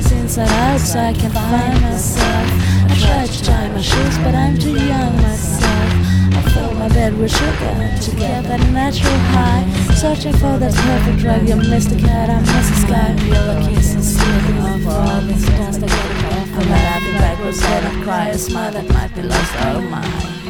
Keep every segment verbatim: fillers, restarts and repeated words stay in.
eyes inside out so I can find myself. I try to tie my shoes but I'm too young myself. I fill my bed with sugar to get that natural high. Searching for that perfect drug. You missed the cat, I missed the sky. Feel the kisses slipping off for all this dust I get it off. I'm laughing backwards, head and cry. A smile that might be lost, oh my.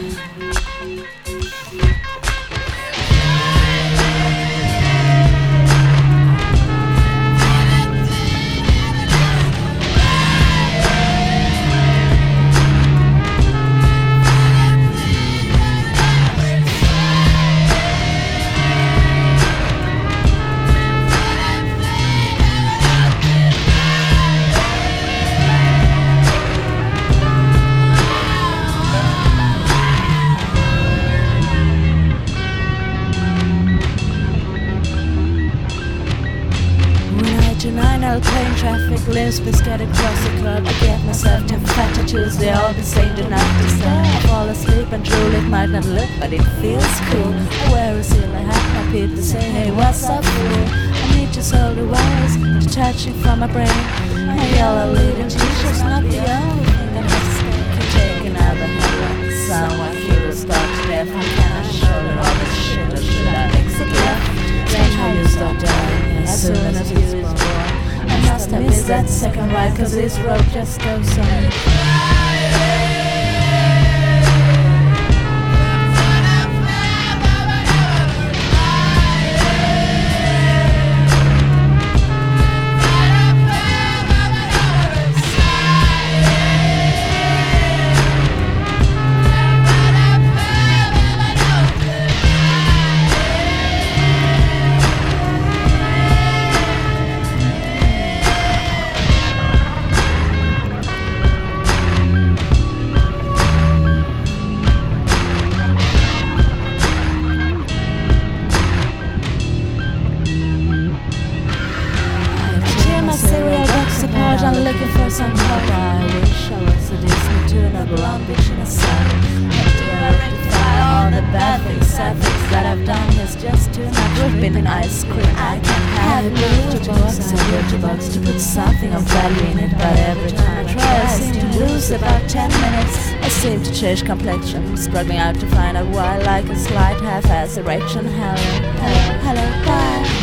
Tonight I'll play in traffic, limbs be scattered across the club. I get myself to fat tattoos, they all be saying do not disturb. I fall asleep and truly it might not look, but it feels cool. I wear a sailor hat, my people say, hey, what's up, fool? I need to solve the wires, detaching from my brain. My yellow leading t-shirt's not the only thing that has to stay. Can take another headline, someone curious, start to death. I cannot shoulder all this shit, or should I exit left? Change how you start dying as soon as you is born. I must have missed that second ride, cause this road just goes on. I'm looking for some help. I wish I was a Disney tune, a blonde bitch in a sun. Do I rectify all the bad things, sad things that I've done? It's just too much whipping and ice cream. I can't have beauty box and beauty box to put something of value in it. But every time I try, I seem to lose about ten minutes. I seem to change complexion, struggling out to find out why, like a slight half-ass erection. Hello, hello, hello, bye.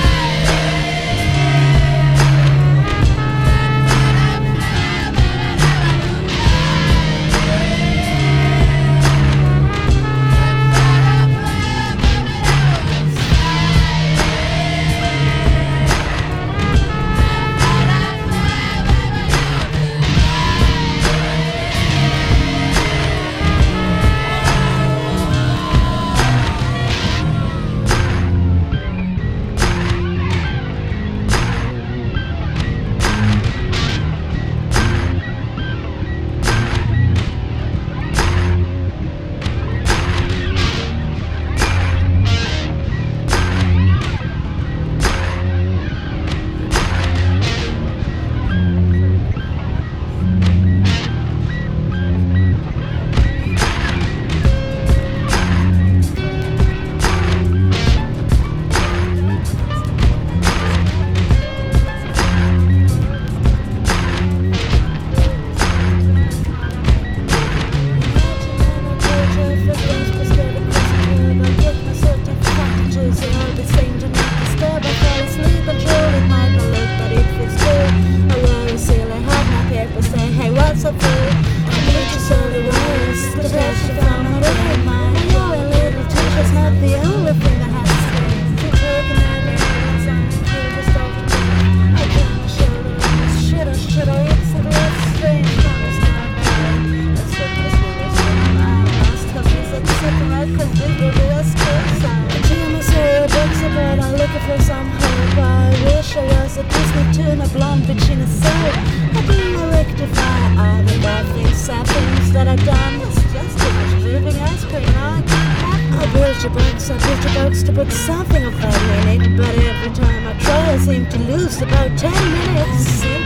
a blonde bitch in a soul. How do I rectify all the bad things, sad things that I've done? It's just too much living ice cream. I I built your box, I built your box to put something of value in it, but every time I try I seem to lose about ten minutes.